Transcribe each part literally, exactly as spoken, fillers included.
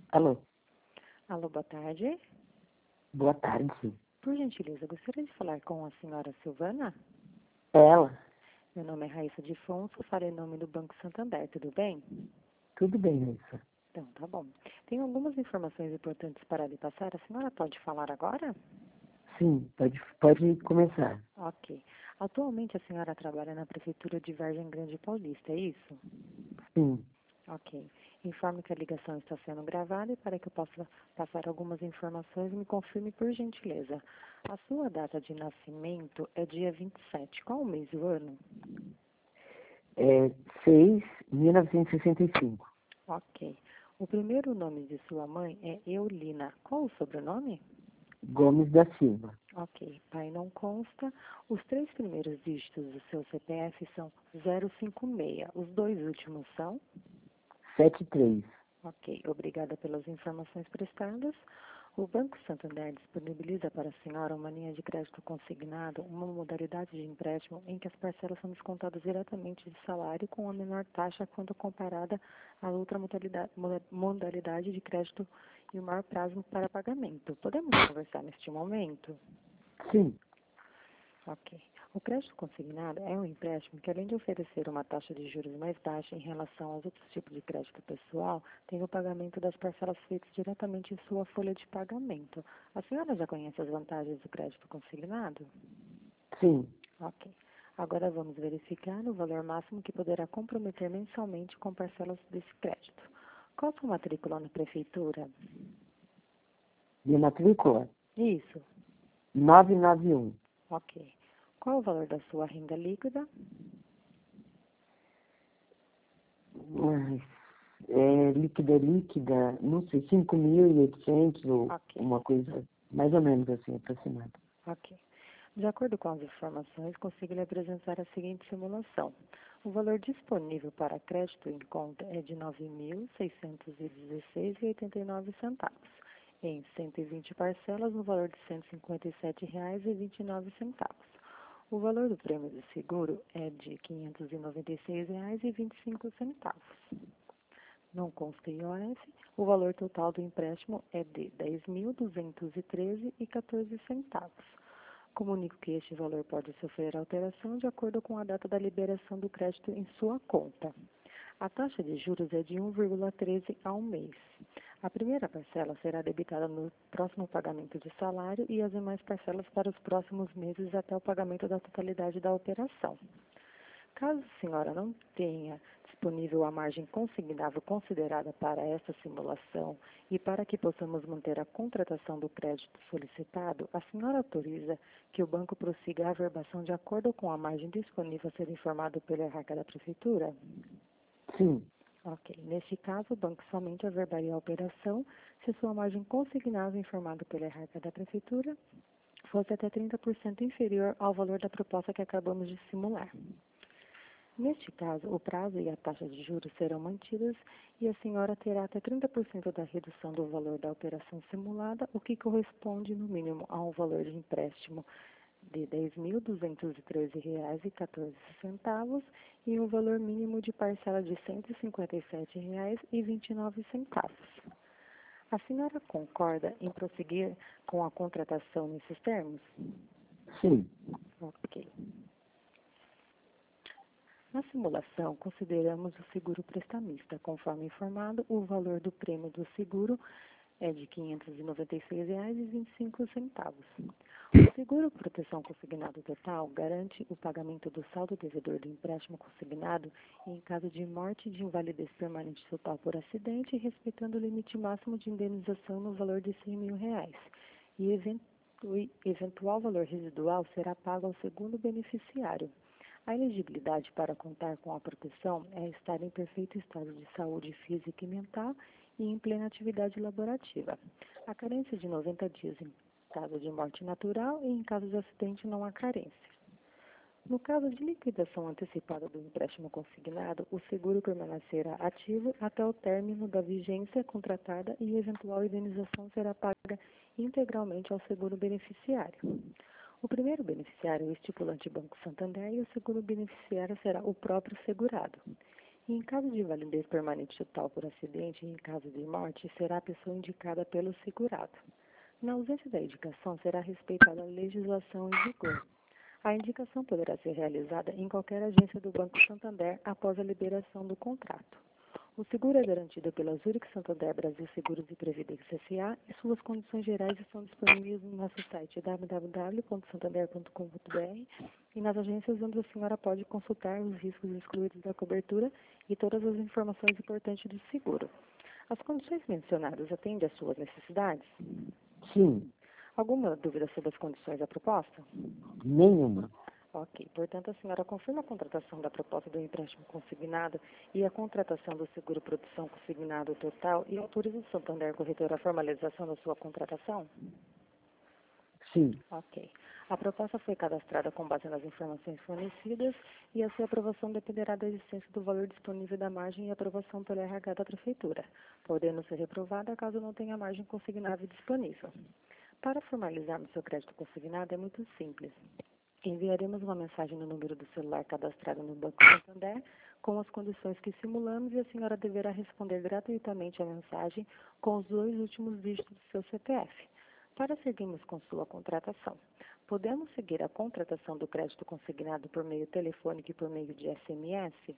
Alô, Alô, boa tarde. boa tarde. Por gentileza, gostaria de falar com a senhora Silvana? É ela? Meu nome é Raíssa de Fonso, farei em nome do Banco Santander, tudo bem? Tudo bem, Raíssa? Então, tá bom. Tenho algumas informações importantes para lhe passar. A senhora pode falar agora? Sim, pode, pode começar. Ok. Atualmente a senhora trabalha na Prefeitura de Vargem Grande Paulista, é isso? Sim, Ok. Informe que a ligação está sendo gravada e para que eu possa passar algumas informações, me confirme por gentileza. A sua data de nascimento é dia vinte e sete. Qual o mês e o ano? é seis de mil novecentos e sessenta e cinco. Ok. O primeiro nome de sua mãe é Eulina. Qual o sobrenome? Gomes da Silva. Ok. Pai não consta. Os três primeiros dígitos do seu C P F são zero cinco seis. Os dois últimos são? Sete três. Ok. Obrigada pelas informações prestadas. O Banco Santander disponibiliza para a senhora uma linha de crédito consignado, uma modalidade de empréstimo em que as parcelas são descontadas diretamente de salário com a menor taxa quando comparada à outra modalidade, modalidade de crédito e o maior prazo para pagamento. Podemos conversar neste momento? Sim, Ok. O crédito consignado é um empréstimo que, além de oferecer uma taxa de juros mais baixa em relação aos outros tipos de crédito pessoal, tem o pagamento das parcelas feitas diretamente em sua folha de pagamento. A senhora já conhece as vantagens do crédito consignado? sim. Ok. Agora vamos verificar o valor máximo que poderá comprometer mensalmente com parcelas desse crédito. Qual a sua matrícula na prefeitura? De matrícula? Isso. nove nove um. Ok. Qual o valor da sua renda líquida? Mas, é, líquida, líquida, não sei, cinco mil e oitocentos ou Ok. uma coisa mais ou menos assim, aproximada. Ok. De acordo com as informações, consigo lhe apresentar a seguinte simulação. O valor disponível para crédito em conta é de nove mil seiscentos e dezesseis reais e oitenta e nove centavos, em cento e vinte parcelas no valor de cento e cinquenta e sete reais e vinte e nove centavos. O valor do prêmio de seguro é de quinhentos e noventa e seis reais e vinte e cinco centavos. Não consta I O F, o valor total do empréstimo é de dez mil duzentos e treze reais e quatorze centavos. Comunico que este valor pode sofrer alteração de acordo com a data da liberação do crédito em sua conta. A taxa de juros é de um vírgula treze ao mês. A primeira parcela será debitada no próximo pagamento de salário e as demais parcelas para os próximos meses até o pagamento da totalidade da operação. Caso a senhora não tenha disponível a margem consignável considerada para esta simulação e para que possamos manter a contratação do crédito solicitado, a senhora autoriza que o banco prossiga a averbação de acordo com a margem disponível a ser informado pela hierarquia da prefeitura? Sim, Ok. Neste caso, o banco somente averbaria a operação se sua margem consignável informada pela hierarquia da prefeitura fosse até trinta por cento inferior ao valor da proposta que acabamos de simular. Neste caso, o prazo e a taxa de juros serão mantidas e a senhora terá até trinta por cento da redução do valor da operação simulada, o que corresponde, no mínimo, a um valor de empréstimo de dez mil duzentos e treze reais e quatorze centavos e um valor mínimo de parcela de cento e cinquenta e sete reais e vinte e nove centavos. A senhora concorda em prosseguir com a contratação nesses termos? sim. Ok. Na simulação, consideramos o seguro prestamista. Conforme informado, o valor do prêmio do seguro é de quinhentos e noventa e seis reais e vinte e cinco centavos. O seguro proteção consignado total garante o pagamento do saldo devedor do empréstimo consignado em caso de morte e de invalidez permanente total por acidente, respeitando o limite máximo de indenização no valor de cem mil reais. E event- o eventual valor residual será pago ao segundo beneficiário. A elegibilidade para contar com a proteção é estar em perfeito estado de saúde física e mental e em plena atividade laborativa. A carência de noventa dias em caso de morte natural e em caso de acidente não há carência. No caso de liquidação antecipada do empréstimo consignado, o seguro permanecerá ativo até o término da vigência contratada e eventual indenização será paga integralmente ao seguro beneficiário. O primeiro beneficiário é o estipulante Banco Santander e o segundo beneficiário será o próprio segurado. E em caso de validez permanente total por acidente e em caso de morte, será a pessoa indicada pelo segurado. Na ausência da indicação, será respeitada a legislação em vigor. A indicação poderá ser realizada em qualquer agência do Banco Santander após a liberação do contrato. O seguro é garantido pela Zurich Santander Brasil Seguros e Previdência S A e suas condições gerais estão disponíveis no nosso site w w w ponto santander ponto com ponto b r e nas agências onde a senhora pode consultar os riscos excluídos da cobertura e todas as informações importantes do seguro. As condições mencionadas atendem às suas necessidades? Sim. Alguma dúvida sobre as condições da proposta? Nenhuma. Ok. Portanto, a senhora confirma a contratação da proposta do empréstimo consignado e a contratação do seguro produção consignado total e autoriza o Santander Corretora a formalização da sua contratação? Sim. Ok. A proposta foi cadastrada com base nas informações fornecidas e a sua aprovação dependerá da existência do valor disponível da margem e aprovação pelo R H da Prefeitura, podendo ser reprovada caso não tenha margem consignável disponível. Para formalizarmos seu crédito consignado é muito simples. Enviaremos uma mensagem no número do celular cadastrado no Banco Santander com as condições que simulamos e a senhora deverá responder gratuitamente a mensagem com os dois últimos dígitos do seu C P F. Para seguirmos com sua contratação, podemos seguir a contratação do crédito consignado por meio telefônico e por meio de S M S?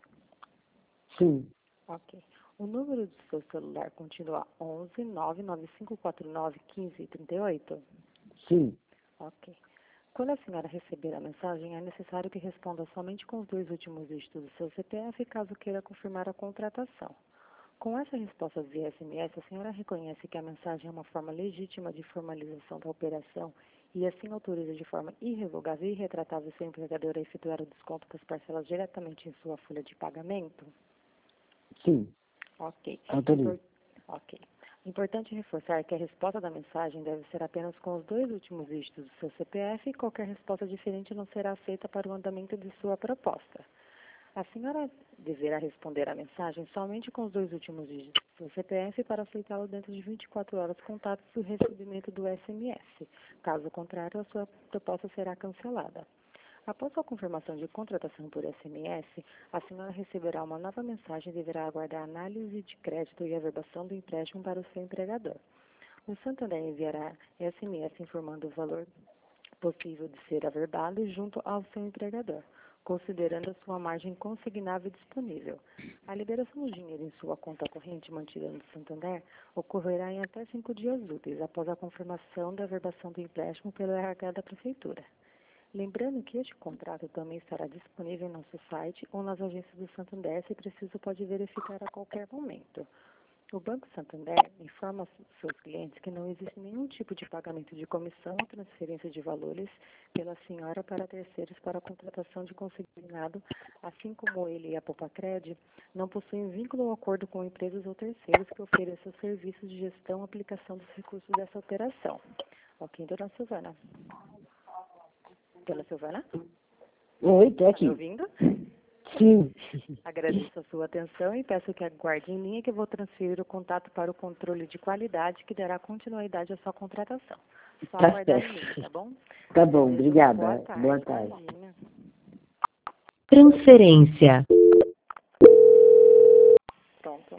Sim. Ok. O número do seu celular continua onze nove nove cinco quatro nove um cinco três oito? Sim. Ok. Quando a senhora receber a mensagem, é necessário que responda somente com os dois últimos dígitos do seu C P F, caso queira confirmar a contratação. Com essa resposta via S M S, a senhora reconhece que a mensagem é uma forma legítima de formalização da operação e assim autoriza de forma irrevogável e irretratável seu empregador a efetuar o desconto das parcelas diretamente em sua folha de pagamento? Sim. Ok. Autorizo. Impor- Ok. Importante reforçar que a resposta da mensagem deve ser apenas com os dois últimos dígitos do seu C P F e qualquer resposta diferente não será aceita para o andamento de sua proposta. A senhora deverá responder à mensagem somente com os dois últimos dígitos do seu C P F para aceitá-lo dentro de vinte e quatro horas contados do recebimento do S M S. Caso contrário, a sua proposta será cancelada. Após a confirmação de contratação por S M S, a senhora receberá uma nova mensagem e deverá aguardar a análise de crédito e averbação do empréstimo para o seu empregador. O Santander enviará S M S informando o valor possível de ser averbado junto ao seu empregador, considerando a sua margem consignável disponível. A liberação do dinheiro em sua conta corrente mantida no Santander ocorrerá em até cinco dias úteis após a confirmação da averbação do empréstimo pelo R H da Prefeitura. Lembrando que este contrato também estará disponível em nosso site ou nas agências do Santander, se preciso pode verificar a qualquer momento. O Banco Santander informa seus clientes que não existe nenhum tipo de pagamento de comissão ou transferência de valores pela senhora para terceiros para a contratação de consignado, assim como ele e a Popacred não possuem vínculo ou acordo com empresas ou terceiros que ofereçam serviços de gestão e aplicação dos recursos dessa operação. Ok, dona Silvana? Dona Silvana? Oi, tô Está aqui. me ouvindo? Sim. Agradeço a sua atenção e peço que aguarde em linha que eu vou transferir o contato para o controle de qualidade que dará continuidade à sua contratação. Só Tá aguardar em certo. linha, tá bom? Tá bom, Desejo obrigada. Boa tarde. Boa tarde. Imagina. Transferência. Pronto.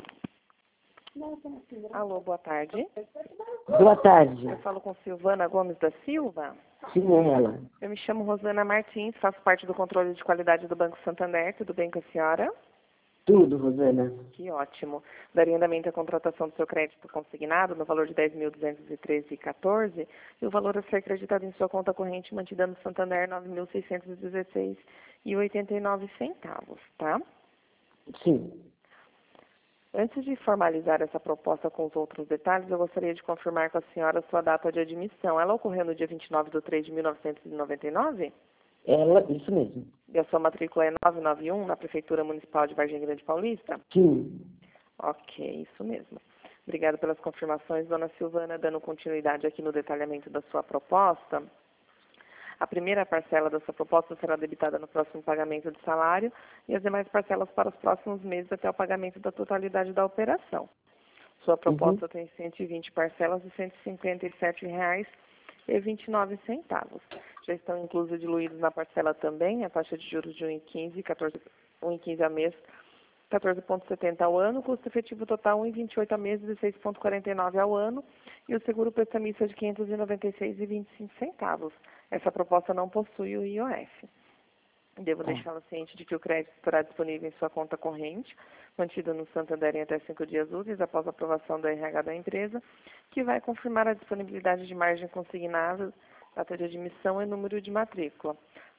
Alô, boa tarde. Boa tarde. Eu falo com Silvana Gomes da Silva. Sim, é ela. Eu me chamo Rosana Martins, faço parte do controle de qualidade do Banco Santander. Tudo bem com a senhora? Tudo, Rosana. Que ótimo. Daria andamento à contratação do seu crédito consignado no valor de dez mil duzentos e treze reais e quatorze centavos e o valor a ser acreditado em sua conta corrente mantida no Santander nove mil seiscentos e dezesseis reais e oitenta e nove centavos, tá? Sim. Antes de formalizar essa proposta com os outros detalhes, eu gostaria de confirmar com a senhora a sua data de admissão. Ela ocorreu no dia vinte e nove de três de mil novecentos e noventa e nove? Ela, isso mesmo. E a sua matrícula é nove nove um, na Prefeitura Municipal de Vargem Grande Paulista? Sim. Ok, isso mesmo. Obrigada pelas confirmações, dona Silvana. Dando continuidade aqui no detalhamento da sua proposta, a primeira parcela da sua proposta será debitada no próximo pagamento de salário e as demais parcelas para os próximos meses até o pagamento da totalidade da operação. Sua proposta Uhum. tem cento e vinte parcelas de cento e cinquenta e sete reais e vinte e nove centavos. Já estão inclusos diluídos na parcela também a taxa de juros de um vírgula quinze, quatorze, um vírgula quinze a mês quatorze vírgula setenta ao ano, custo efetivo total um vírgula vinte e oito a mês, dezesseis vírgula quarenta e nove ao ano, e o seguro prestamista de quinhentos e noventa e seis reais e vinte e cinco centavos. Essa proposta não possui o I O F. Devo deixá-la ciente de que o crédito estará disponível em sua conta corrente, mantido no Santander em até cinco dias úteis após a aprovação do R H da empresa, que vai confirmar a disponibilidade de margem consignada, data de admissão e número de matrícula.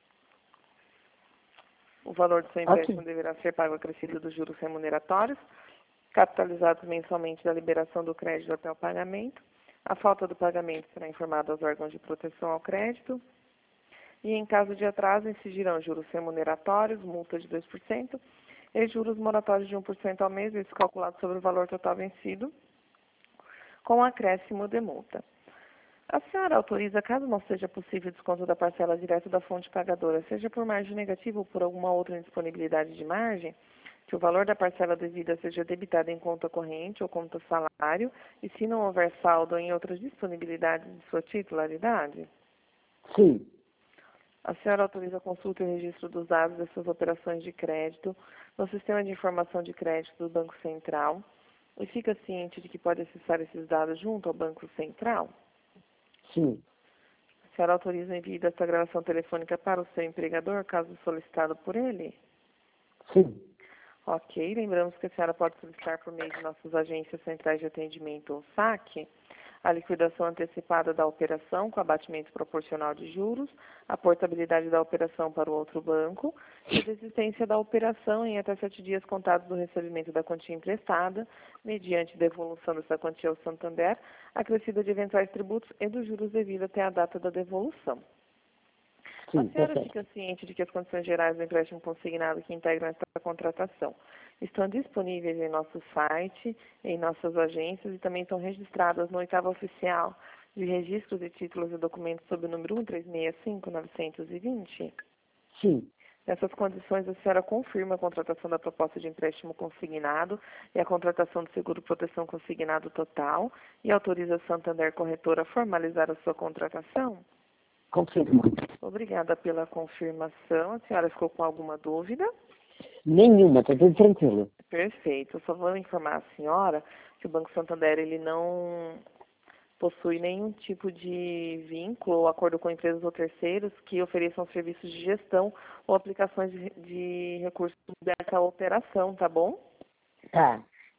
O valor do seu empréstimo Ok. deverá ser pago acrescido dos juros remuneratórios, capitalizados mensalmente da liberação do crédito até o pagamento. A falta do pagamento será informada aos órgãos de proteção ao crédito. E, em caso de atraso, incidirão juros remuneratórios, multa de dois por cento, e juros moratórios de um por cento ao mês, isso calculado sobre o valor total vencido, com acréscimo de multa. A senhora autoriza, caso não seja possível desconto da parcela direto da fonte pagadora, seja por margem negativa ou por alguma outra indisponibilidade de margem, que o valor da parcela devida seja debitado em conta corrente ou conta salário, e se não houver saldo em outras disponibilidades de sua titularidade? Sim. A senhora autoriza a consulta e o registro dos dados das suas operações de crédito no Sistema de Informação de Crédito do Banco Central e fica ciente de que pode acessar esses dados junto ao Banco Central? Sim. A senhora autoriza o envio desta gravação telefônica para o seu empregador, caso solicitado por ele? Sim. Ok. Lembramos que a senhora pode solicitar por meio de nossas agências centrais de atendimento ou saque a liquidação antecipada da operação com abatimento proporcional de juros, a portabilidade da operação para o outro banco e a desistência da operação em até sete dias contados do recebimento da quantia emprestada, mediante devolução dessa quantia ao Santander, acrescida de eventuais tributos e dos juros devidos até a data da devolução. Sim, A senhora tá fica certo. ciente de que as condições gerais do empréstimo consignado que integram esta contratação estão disponíveis em nosso site, em nossas agências e também estão registradas no oitavo oficial de registros de títulos e documentos sob o número um três seis cinco nove dois zero? Sim. Nessas condições, a senhora confirma a contratação da proposta de empréstimo consignado e a contratação do seguro proteção consignado total e autoriza a Santander Corretora a formalizar a sua contratação? Confirmo. Obrigada pela confirmação. A senhora ficou com alguma dúvida? Nenhuma, tá tudo tranquilo. Perfeito. Eu só vou informar a senhora que o Banco Santander ele não possui nenhum tipo de vínculo ou acordo com empresas ou terceiros que ofereçam serviços de gestão ou aplicações de, de recursos dessa operação, tá bom? Tá.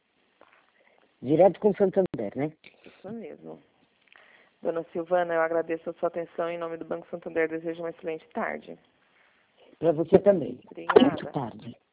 Direto com o Santander, né? Isso mesmo. Dona Silvana, eu agradeço a sua atenção em nome do Banco Santander. Desejo uma excelente tarde. Para você também. Obrigada. Muito tarde.